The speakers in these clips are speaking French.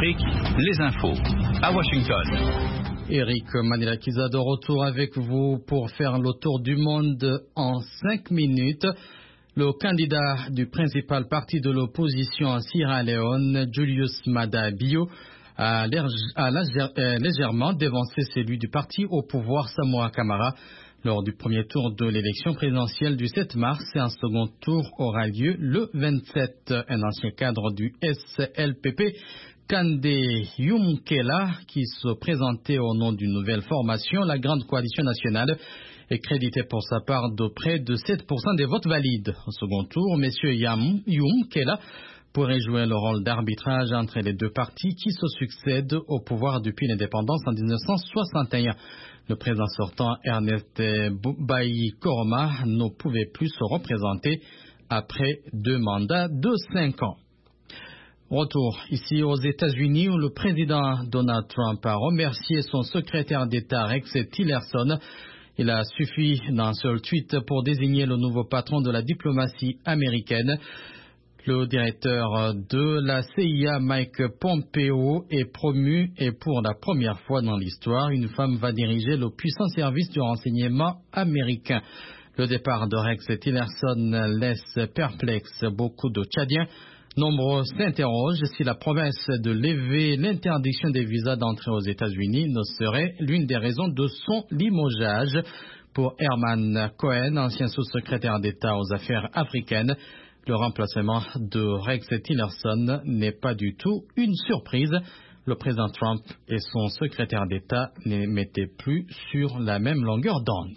Afrique, les infos à Washington. Eric Manilakiza de retour avec vous pour faire le tour du monde en 5 minutes. Le candidat du principal parti de l'opposition en Sierra Leone, Julius Maada Bio, a légèrement dévancé celui du parti au pouvoir Samoa Kamara lors du premier tour de l'élection présidentielle du 7 mars. Et un second tour aura lieu le 27. Un ancien cadre du SLPP, Kande Yumkela, qui se présentait au nom d'une nouvelle formation, la Grande Coalition Nationale, est crédité pour sa part de près de 7% des votes valides. Au second tour, M. Yumkela pourrait jouer le rôle d'arbitrage entre les deux partis qui se succèdent au pouvoir depuis l'indépendance en 1961. Le président sortant, Ernest Bai Koroma, ne pouvait plus se représenter après 2 mandats de 5 ans. Retour ici aux États-Unis où le président Donald Trump a remercié son secrétaire d'État Rex Tillerson. Il a suffi d'un seul tweet pour désigner le nouveau patron de la diplomatie américaine. Le directeur de la CIA, Mike Pompeo, est promu et pour la première fois dans l'histoire, une femme va diriger le puissant service du renseignement américain. Le départ de Rex Tillerson laisse perplexe beaucoup de Tchadiens. Nombreux s'interrogent si la promesse de lever l'interdiction des visas d'entrée aux États-Unis ne serait l'une des raisons de son limogeage. Pour Herman Cohen, ancien sous-secrétaire d'État aux affaires africaines, le remplacement de Rex Tillerson n'est pas du tout une surprise. Le président Trump et son secrétaire d'État ne mettaient plus sur la même longueur d'onde.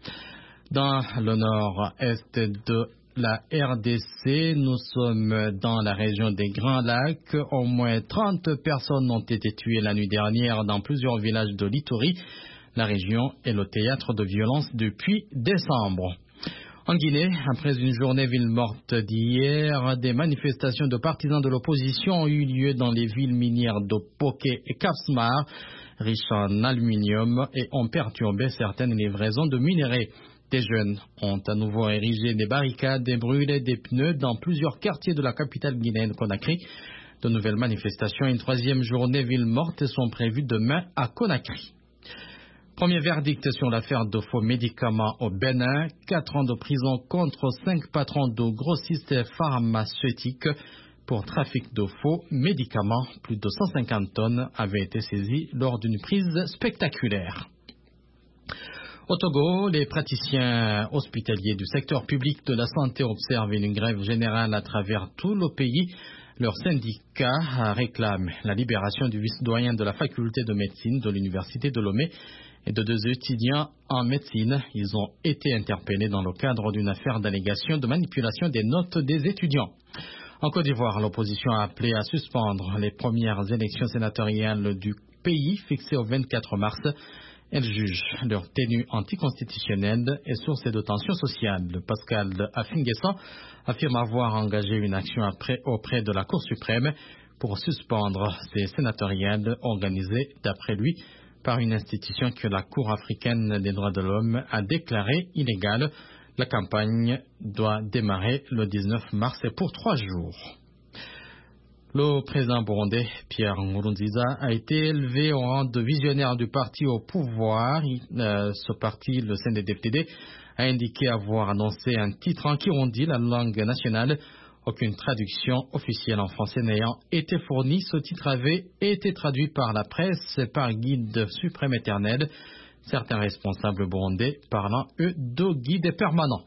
Dans le nord-est de la RDC, nous sommes dans la région des Grands Lacs. Au moins 30 personnes ont été tuées la nuit dernière dans plusieurs villages de l'Ituri. La région est le théâtre de violences depuis décembre. En Guinée, après une journée ville morte d'hier, des manifestations de partisans de l'opposition ont eu lieu dans les villes minières de Poké et Kapsmar, riches en aluminium, et ont perturbé certaines livraisons de minerais. Des jeunes ont à nouveau érigé des barricades et brûlé des pneus dans plusieurs quartiers de la capitale guinéenne Conakry. De nouvelles manifestations et une 3e journée ville morte sont prévues demain à Conakry. Premier verdict sur l'affaire de faux médicaments au Bénin. 4 ans de prison contre 5 patrons de grossistes pharmaceutiques pour trafic de faux médicaments. Plus de 150 tonnes avaient été saisies lors d'une prise spectaculaire. Au Togo, les praticiens hospitaliers du secteur public de la santé observent une grève générale à travers tout le pays. Leur syndicat réclame la libération du vice-doyen de la faculté de médecine de l'université de Lomé et de 2 étudiants en médecine. Ils ont été interpellés dans le cadre d'une affaire d'allégation de manipulation des notes des étudiants. En Côte d'Ivoire, l'opposition a appelé à suspendre les premières élections sénatoriales du pays fixées au 24 mars. Elle juge leur tenue anticonstitutionnelle et source de tensions sociales. Pascal Afinguessan affirme avoir engagé une action auprès de la Cour suprême pour suspendre ces sénatoriales organisées, d'après lui, par une institution que la Cour africaine des droits de l'homme a déclarée illégale. La campagne doit démarrer le 19 mars pour 3 jours. Le président burundais, Pierre Nkurunziza, a été élevé au rang de visionnaire du parti au pouvoir. Ce parti, le CNDD-FDD, a indiqué avoir annoncé un titre en kirundi, la langue nationale. Aucune traduction officielle en français n'ayant été fournie, ce titre avait été traduit par la presse par Guide suprême éternel. Certains responsables burundais parlant, eux, de guide permanent.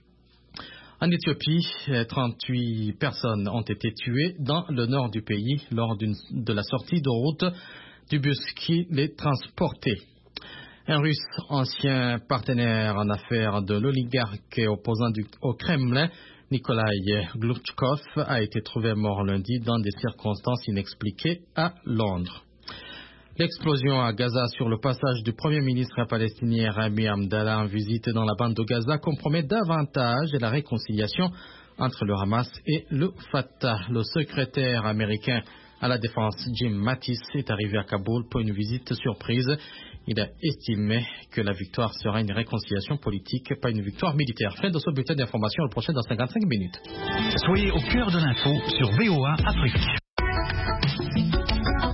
En Éthiopie, 38 personnes ont été tuées dans le nord du pays lors de la sortie de route du bus qui les transportait. Un Russe, ancien partenaire en affaires de l'oligarque et opposant au Kremlin, Nikolai Glutchkov, a été trouvé mort lundi dans des circonstances inexpliquées à Londres. L'explosion à Gaza sur le passage du Premier ministre palestinien Rami Abdallah en visite dans la bande de Gaza compromet davantage la réconciliation entre le Hamas et le Fatah. Le secrétaire américain à la défense Jim Mattis est arrivé à Kaboul pour une visite surprise. Il a estimé que la victoire sera une réconciliation politique, pas une victoire militaire. Fin de ce bulletin d'information, le prochain dans 55 minutes. Soyez au cœur de l'info sur VOA Afrique.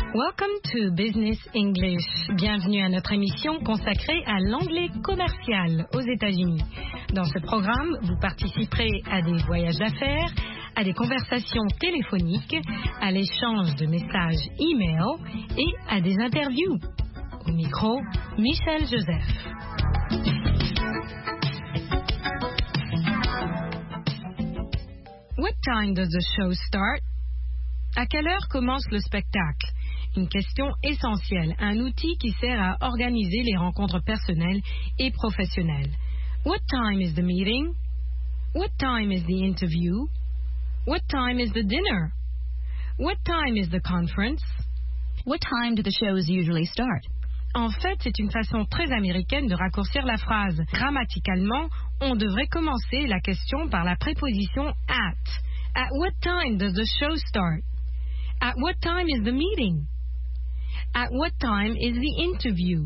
Welcome to Business English. Bienvenue à notre émission consacrée à l'anglais commercial aux États-Unis. Dans ce programme, vous participerez à des voyages d'affaires, à des conversations téléphoniques, à l'échange de messages e-mail et à des interviews. Au micro, Michel Joseph. What time does the show start? À quelle heure commence le spectacle? Une question essentielle, un outil qui sert à organiser les rencontres personnelles et professionnelles. What time is the meeting? What time is the interview? What time is the dinner? What time is the conference? What time do the shows usually start? En fait, c'est une façon très américaine de raccourcir la phrase. Grammaticalement, on devrait commencer la question par la préposition at. At what time does the show start? At what time is the meeting? At what time is the interview?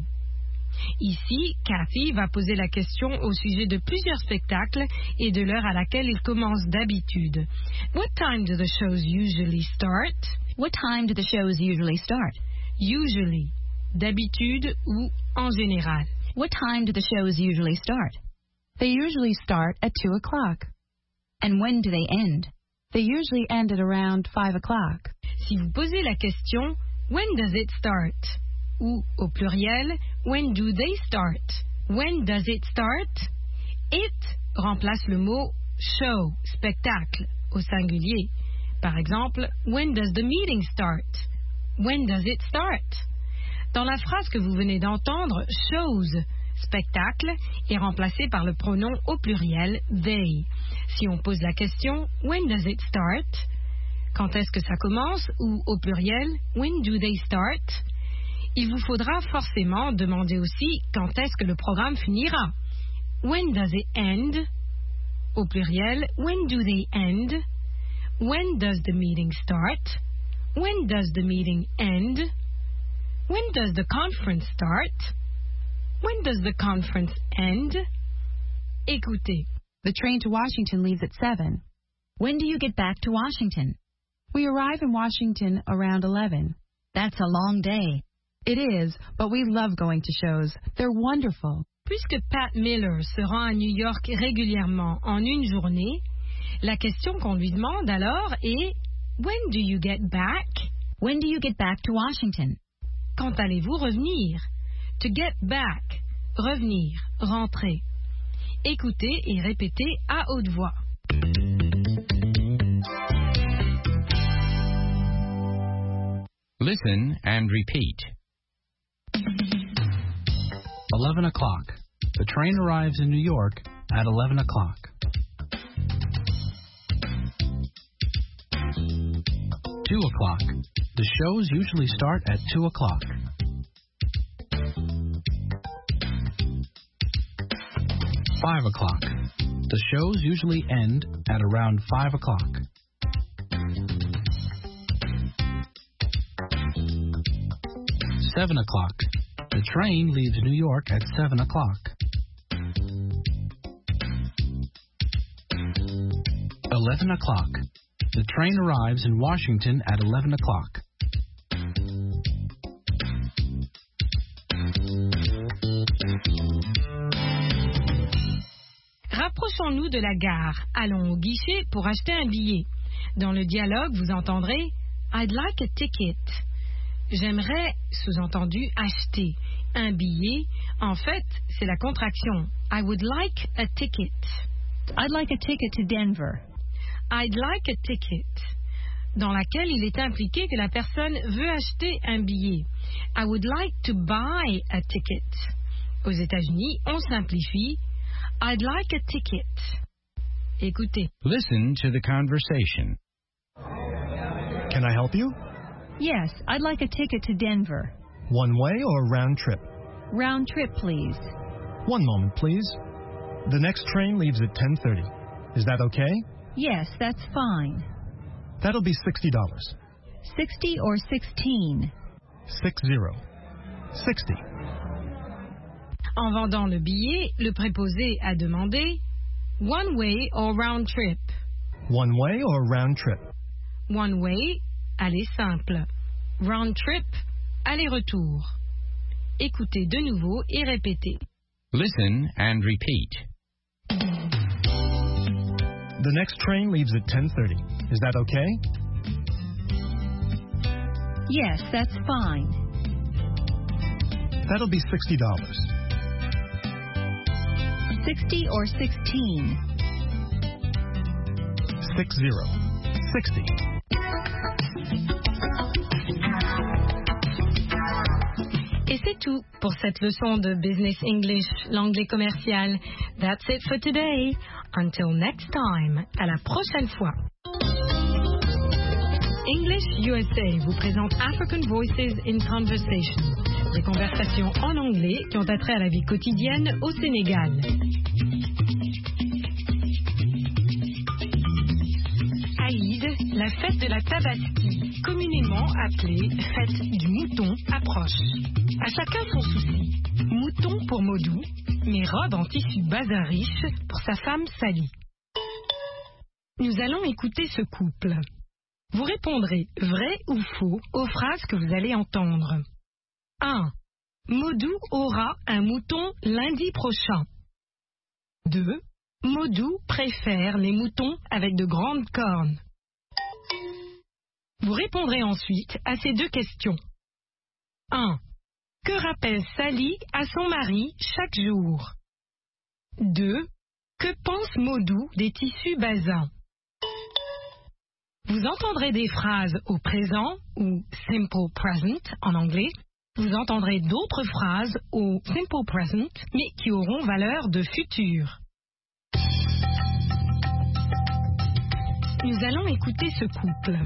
Ici, Cathy va poser la question au sujet de plusieurs spectacles et de l'heure à laquelle ils commencent d'habitude. What time do the shows usually start? What time do the shows usually start? Usually, d'habitude ou en général. What time do the shows usually start? They usually start at 2 o'clock. And when do they end? They usually end at around 5 o'clock. Si vous posez la question, when does it start? Ou, au pluriel, when do they start? When does it start? It remplace le mot show, spectacle, au singulier. Par exemple, when does the meeting start? When does it start? Dans la phrase que vous venez d'entendre, shows, spectacle, est remplacé par le pronom au pluriel they. Si on pose la question, when does it start? Quand est-ce que ça commence? Ou au pluriel, when do they start? Il vous faudra forcément demander aussi quand est-ce que le programme finira. When does it end? Au pluriel, when do they end? When does the meeting start? When does the meeting end? When does the conference start? When does the conference end? Écoutez. The train to Washington leaves at 7. When do you get back to Washington? We arrive in Washington around 11. That's a long day. It is, but we love going to shows. They're wonderful. Puisque Pat Miller se rend à New York régulièrement en une journée, la question qu'on lui demande alors est when do you get back? When do you get back to Washington? Quand allez-vous revenir? To get back, revenir, rentrer. Écoutez et répétez à haute voix. Listen and repeat. 11 o'clock. The train arrives in New York at 11 o'clock. 2 o'clock. The shows usually start at 2 o'clock. 5 o'clock. The shows usually end at around 5 o'clock. 7 o'clock. The train leaves New York at 7 o'clock. 11 o'clock. The train arrives in Washington at 11 o'clock. Rapprochons-nous de la gare. Allons au guichet pour acheter un billet. Dans le dialogue, vous entendrez I'd like a ticket. J'aimerais, sous-entendu, acheter un billet. En fait, c'est la contraction. I would like a ticket. I'd like a ticket to Denver. I'd like a ticket. Dans laquelle il est impliqué que la personne veut acheter un billet. I would like to buy a ticket. Aux États-Unis, on simplifie. I'd like a ticket. Écoutez. Listen to the conversation. Can I help you? Yes, I'd like a ticket to Denver. One way or round trip? Round trip, please. One moment, please. The next train leaves at 10:30. Is that okay? Yes, that's fine. That'll be $60. 60 or 16? 60. 60. En vendant le billet, le préposé a demandé one way or round trip. One way or round trip? One way, aller simple. Round trip, aller-retour. Écoutez de nouveau et répétez. Listen and repeat. The next train leaves at 10:30. Is that okay? Yes, that's fine. That'll be $60. 60 or 16? 60. 60. Et c'est tout pour cette leçon de Business English, l'anglais commercial. That's it for today. Until next time. À la prochaine fois. English USA vous présente African Voices in Conversation. Des conversations en anglais qui ont attrait à la vie quotidienne au Sénégal. Aïd, la fête de la Tabaski, communément appelée fête du mouton, approche. À chacun son souci. Mouton pour Modou, mais robe en tissu bazin riche pour sa femme Sally. Nous allons écouter ce couple. Vous répondrez vrai ou faux aux phrases que vous allez entendre. 1. Modou aura un mouton lundi prochain. 2. Modou préfère les moutons avec de grandes cornes. Vous répondrez ensuite à ces deux questions. 1. Que rappelle Sally à son mari chaque jour? 2. Que pense Modou des tissus bazins? Vous entendrez des phrases au présent ou simple present en anglais. Vous entendrez d'autres phrases au simple present mais qui auront valeur de futur. Nous allons écouter ce couple.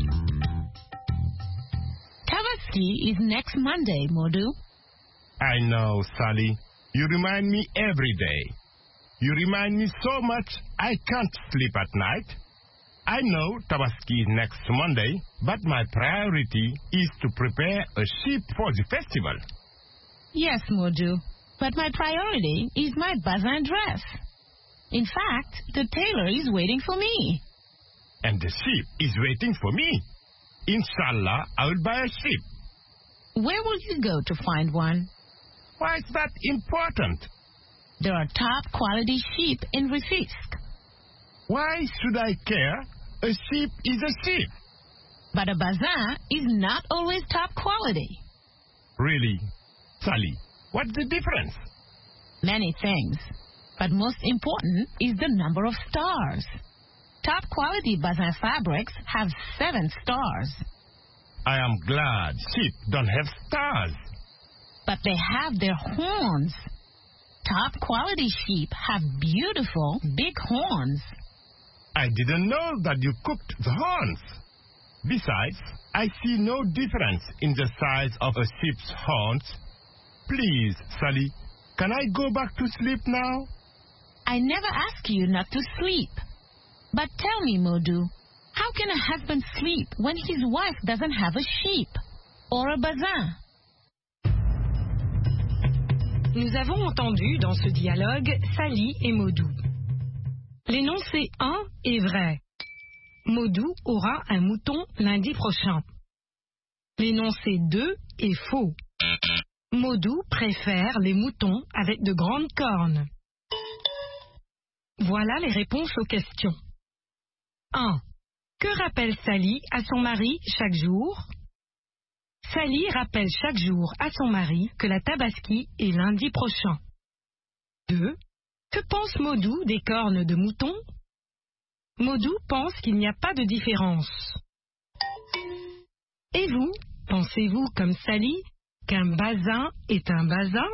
Tabaski is next Monday, Modou. I know, Sally. You remind me every day. You remind me so much I can't sleep at night. I know Tabaski is next Monday, but my priority is to prepare a sheep for the festival. Yes, Modou, but my priority is my bazin dress. In fact, the tailor is waiting for me. And the sheep is waiting for me. Inshallah, I will buy a sheep. Where will you go to find one? Why is that important? There are top quality sheep in Rufisque. Why should I care? A sheep is a sheep. But a bazin is not always top quality. Really? Sally, what's the difference? Many things. But most important is the number of stars. Top quality bazin fabrics have 7 stars. I am glad sheep don't have stars. But they have their horns. Top quality sheep have beautiful big horns. I didn't know that you cooked the horns. Besides, I see no difference in the size of a sheep's horns. Please, Sally, can I go back to sleep now? I never ask you not to sleep. But tell me, Modou, how can a husband sleep when his wife doesn't have a sheep or a bazin? Nous avons entendu dans ce dialogue Sally et Modou. L'énoncé 1 est vrai. Modou aura un mouton lundi prochain. L'énoncé 2 est faux. Modou préfère les moutons avec de grandes cornes. Voilà les réponses aux questions. 1. Que rappelle Sally à son mari chaque jour? Sally rappelle chaque jour à son mari que la Tabaski est lundi prochain. 2. Que pense Modou des cornes de mouton? Modou pense qu'il n'y a pas de différence. Et vous, pensez-vous comme Sally qu'un bazin est un bazin?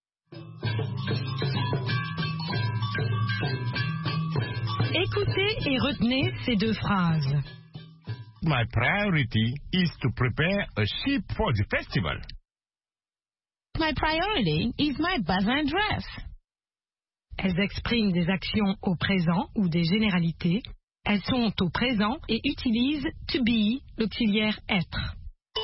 Écoutez et retenez ces deux phrases. My priority is to prepare a sheep for the festival. My priority is my bazin dress. Elles expriment des actions au présent ou des généralités. Elles sont au présent et utilisent to be, l'auxiliaire être.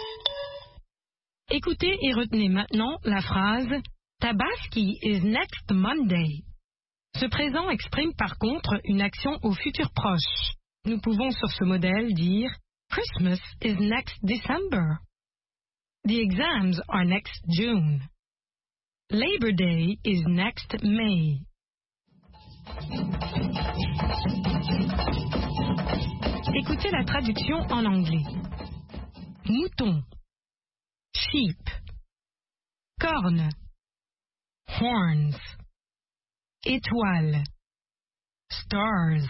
Écoutez et retenez maintenant la phrase Tabaski is next Monday. Ce présent exprime par contre une action au futur proche. Nous pouvons sur ce modèle dire Christmas is next December. The exams are next June. Labor Day is next May. Écoutez la traduction en anglais. Mouton. Sheep. Corne. Horns. Étoile. Stars.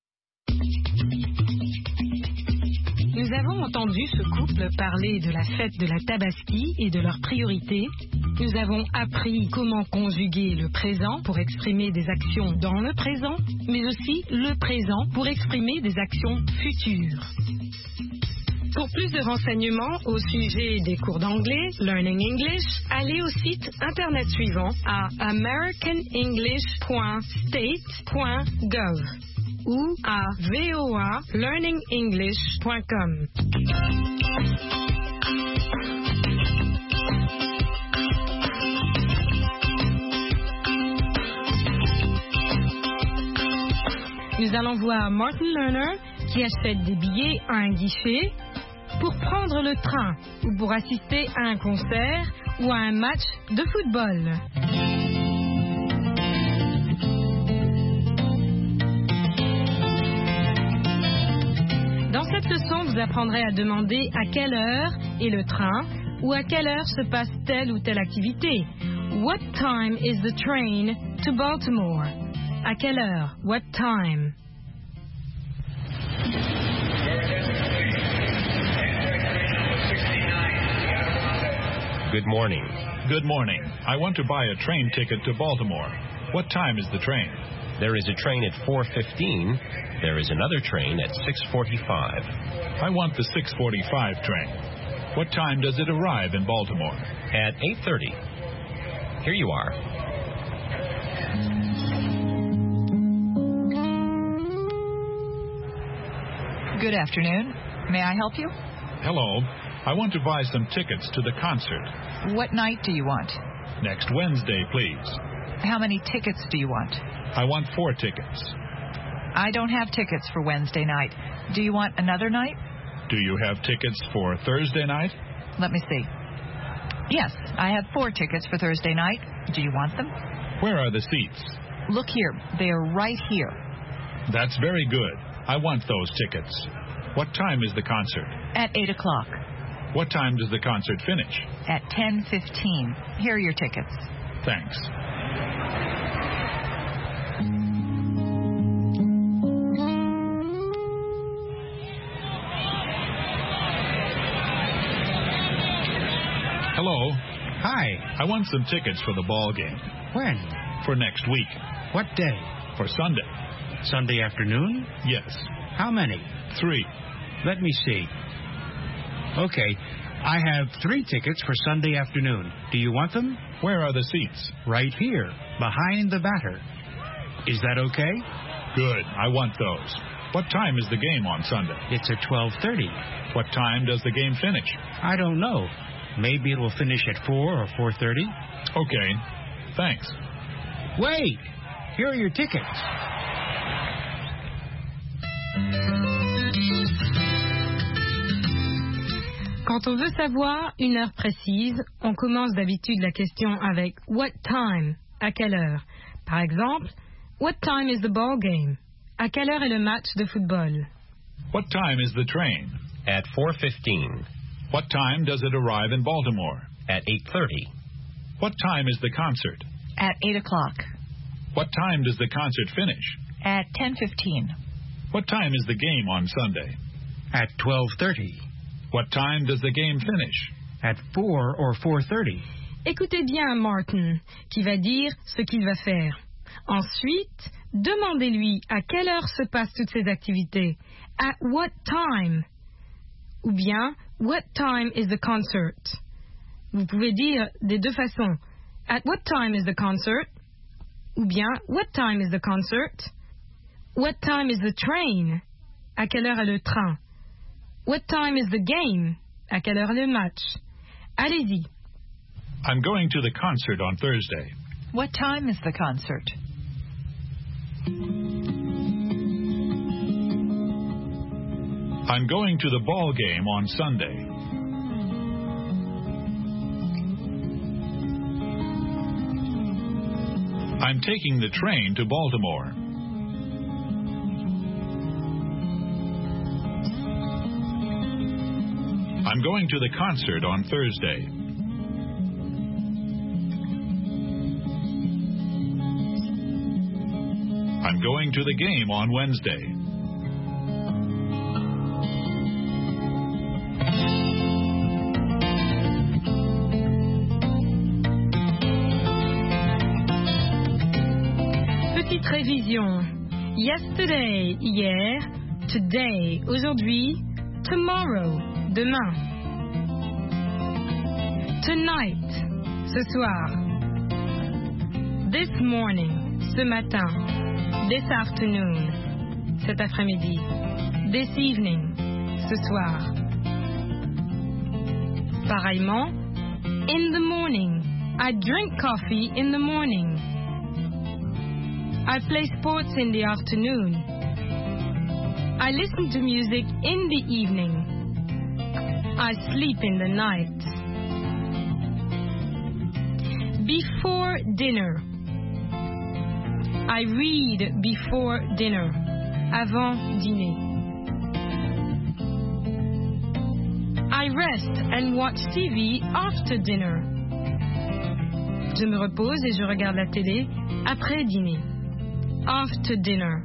Nous avons entendu ce couple parler de la fête de la Tabaski et de leurs priorités. Nous avons appris comment conjuguer le présent pour exprimer des actions dans le présent, mais aussi le présent pour exprimer des actions futures. Pour plus de renseignements au sujet des cours d'anglais, Learning English, allez au site internet suivant à americanenglish.state.gov ou à voalearningenglish.com. Nous allons voir Martin Lerner qui achète des billets à un guichet pour prendre le train ou pour assister à un concert ou à un match de football. Dans cette leçon, vous apprendrez à demander à quelle heure est le train ou à quelle heure se passe telle ou telle activité. What time is the train to Baltimore? À quelle heure? What time? Good morning. Good morning. I want to buy a train ticket to Baltimore. What time is the train? There is a train at 4:15. There is another train at 6:45. I want the 6:45 train. What time does it arrive in Baltimore? At 8:30. Here you are. Good afternoon. May I help you? Hello. I want to buy some tickets to the concert. What night do you want? Next Wednesday, please. How many tickets do you want? I want 4 tickets. I don't have tickets for Wednesday night. Do you want another night? Do you have tickets for Thursday night? Let me see. Yes, I have 4 tickets for Thursday night. Do you want them? Where are the seats? Look here. They are right here. That's very good. I want those tickets. What time is the concert? At 8 o'clock. What time does the concert finish? At 10:15. Here are your tickets. Thanks. Hello. Hi. I want some tickets for the ball game. When? For next week. What day? For Sunday. Sunday afternoon? Yes. How many? 3. Let me see. Okay. I have 3 tickets for Sunday afternoon. Do you want them? Where are the seats? Right here, behind the batter. Is that okay? Good. I want those. What time is the game on Sunday? It's at 12:30. What time does the game finish? I don't know. Maybe it will finish at 4 or 4:30. Okay. Thanks. Wait! Here are your tickets. Quand on veut savoir une heure précise, on commence d'habitude la question avec what time, à quelle heure. Par exemple, what time is the ball game? À quelle heure est le match de football? What time is the train? At 4:15. What time does it arrive in Baltimore? At 8:30. What time is the concert? At 8 o'clock. What time does the concert finish? At 10:15. What time is the game on Sunday? At 12:30. What time does the game finish? At 4 or 4:30. Écoutez bien Martin, qui va dire ce qu'il va faire. Ensuite, demandez-lui à quelle heure se passent toutes ces activités. At what time? Ou bien, what time is the concert? Vous pouvez dire des deux façons. At what time is the concert? Ou bien, what time is the concert? What time is the train? À quelle heure est le train? What time is the game? À quelle heure est le match? Allez-y. I'm going to the concert on Thursday. What time is the concert? I'm going to the ball game on Sunday. I'm taking the train to Baltimore. I'm going to the concert on Thursday. I'm going to the game on Wednesday. Petite révision. Yesterday, hier. Today, aujourd'hui. Tomorrow, demain. Tonight, ce soir. This morning, ce matin. This afternoon, cet après-midi. This evening, ce soir. Pareillement, in the morning. I drink coffee in the morning. I play sports in the afternoon. I listen to music in the evening. I sleep in the night. Before dinner. I read before dinner. Avant dîner. I rest and watch TV after dinner. Je me repose et je regarde la télé après dîner. After dinner.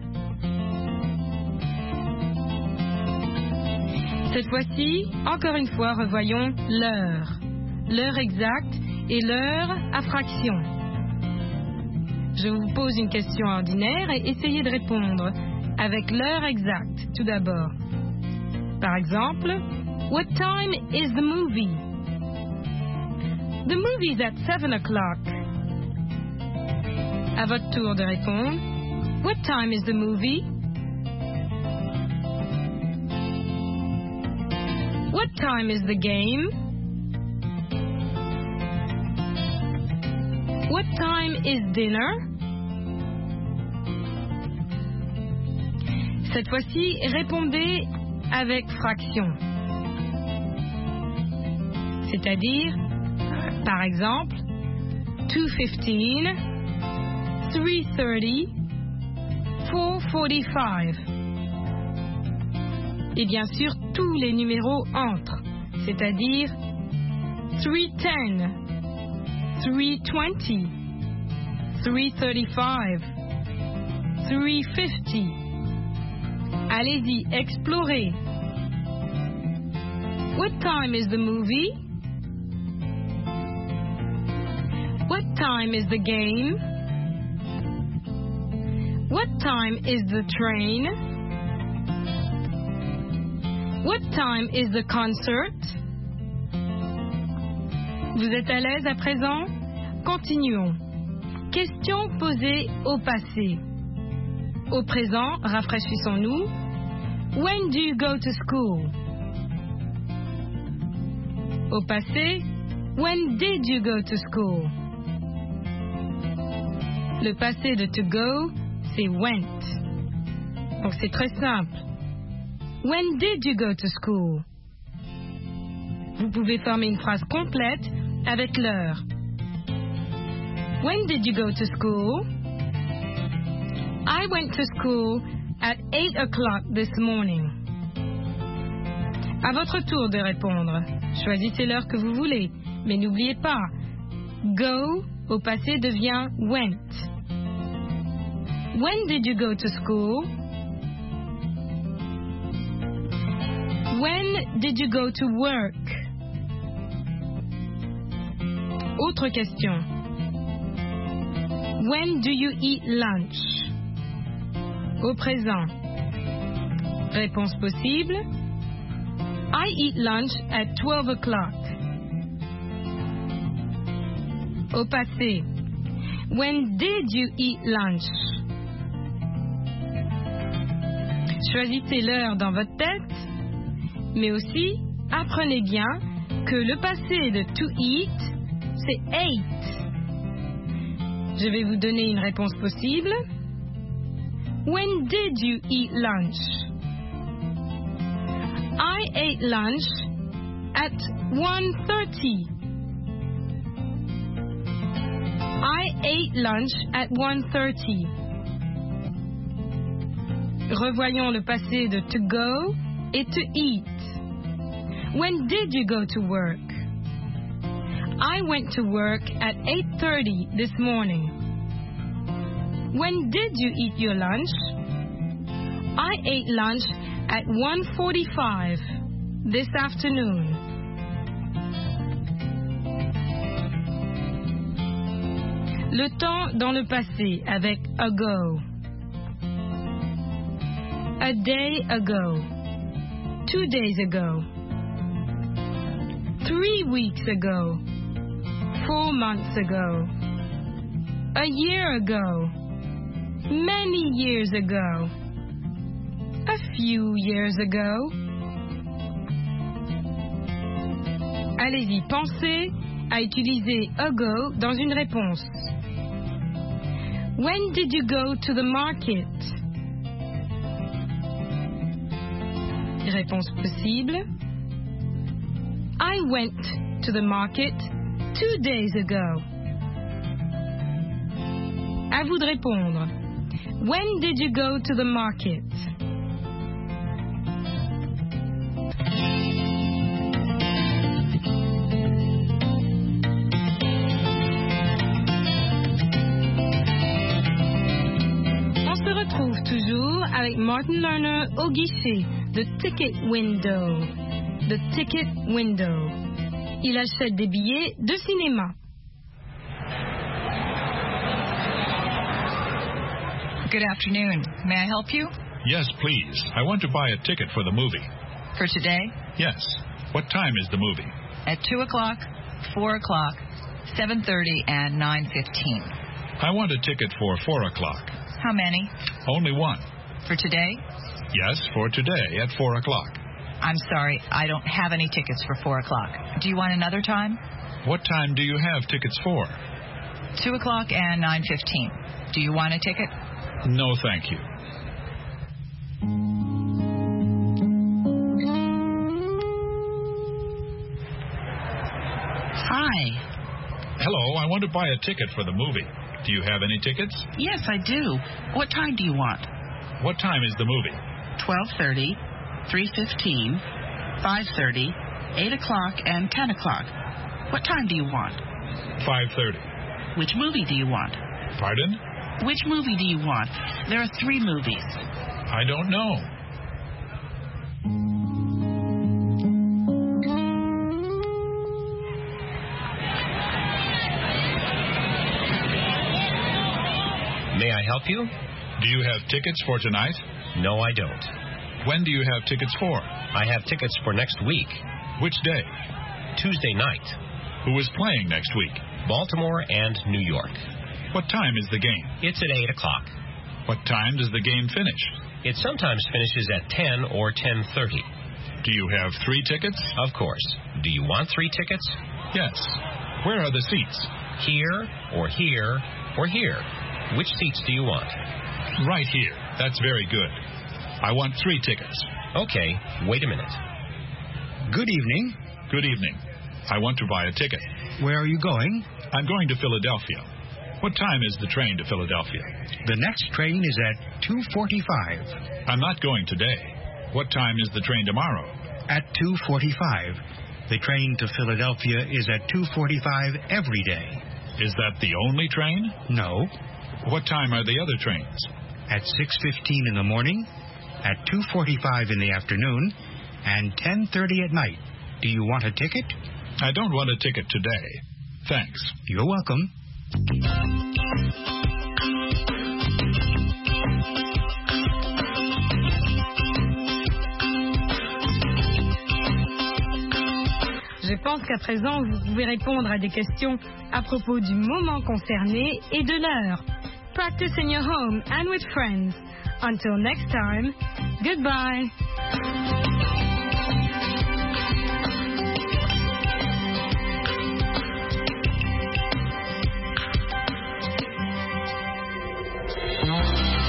Cette fois-ci, encore une fois, revoyons l'heure. L'heure exacte et l'heure à fraction. Je vous pose une question ordinaire et essayez de répondre avec l'heure exacte, tout d'abord. Par exemple, what time is the movie? The movie's at 7 o'clock. À votre tour de répondre. What time is the movie? What time is the game? What time is dinner? Cette fois-ci, répondez avec fraction. C'est-à-dire, par exemple, 2:15, 3:30, 4:45. Et bien sûr, tous les numéros entrent, c'est-à-dire 3:10, 3:20, 3:35, 3:50. Allez-y, explorez. What time is the movie? What time is the game? What time is the train? What time is the concert? Vous êtes à l'aise à présent? Continuons. Question posée au passé. Au présent, rafraîchissons-nous. When do you go to school? Au passé, when did you go to school? Le passé de to go, c'est went. Donc c'est très simple. When did you go to school? Vous pouvez former une phrase complète avec l'heure. When did you go to school? I went to school at 8 o'clock this morning. À votre tour de répondre. Choisissez l'heure que vous voulez, mais n'oubliez pas, go au passé devient went. When did you go to school? When did you go to work? Autre question. When do you eat lunch? Au présent. Réponse possible. I eat lunch at 12 o'clock. Au passé. When did you eat lunch? Choisissez l'heure dans votre tête, mais aussi apprenez bien que le passé de to eat, c'est ate. Je vais vous donner une réponse possible. When did you eat lunch? I ate lunch at 1:30. I ate lunch at 1:30. Revoyons le passé de to go et to eat. When did you go to work? I went to work at 8:30 this morning. When did you eat your lunch? I ate lunch at 1:45 this afternoon. Le temps dans le passé avec ago. A day ago. 2 days ago. 3 weeks ago. 4 months ago. A year ago. Many years ago. A few years ago. Allez-y, pensez à utiliser ago dans une réponse. When did you go to the market? Réponse possible. I went to the market 2 days ago. À vous de répondre. When did you go to the market? On se retrouve toujours avec Martin Lerner au guichet, The Ticket Window. The Ticket Window. Il achète des billets de cinéma. Good afternoon. May I help you? Yes, please. I want to buy a ticket for the movie. For today? Yes. What time is the movie? At 2 o'clock, 4 o'clock, 7:30, and 9:15. I want a ticket for 4 o'clock. How many? Only one. For today? Yes, for today at 4 o'clock. I'm sorry, I don't have any tickets for 4 o'clock. Do you want another time? What time do you have tickets for? 2 o'clock and 9:15. Do you want a ticket? No, thank you. Hi. Hello, I want to buy a ticket for the movie. Do you have any tickets? Yes, I do. What time do you want? What time is the movie? 12:30, 3:15, 5:30, 8 o'clock, and 10 o'clock. What time do you want? 5:30. Which movie do you want? Pardon? Which movie do you want? There are 3 movies. I don't know. May I help you? Do you have tickets for tonight? No, I don't. When do you have tickets for? I have tickets for next week. Which day? Tuesday night. Who is playing next week? Baltimore and New York. What time is the game? It's at 8 o'clock. What time does the game finish? It sometimes finishes at 10 or 10:30. Do you have 3 tickets? Of course. Do you want 3 tickets? Yes. Where are the seats? Here, or here, or here. Which seats do you want? Right here. That's very good. I want 3 tickets. Okay, wait a minute. Good evening. Good evening. I want to buy a ticket. Where are you going? I'm going to Philadelphia. What time is the train to Philadelphia? The next train is at 2:45. I'm not going today. What time is the train tomorrow? At 2:45. The train to Philadelphia is at 2:45 every day. Is that the only train? No. What time are the other trains? At 6:15 in the morning, at 2:45 in the afternoon, and 10:30 at night. Do you want a ticket? I don't want a ticket today. Thanks. You're welcome. Je pense qu'à présent, vous pouvez répondre à des questions à propos du moment concerné et de l'heure. Practice in your home and with friends. Until next time, goodbye.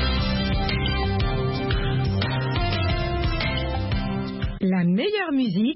La meilleure musique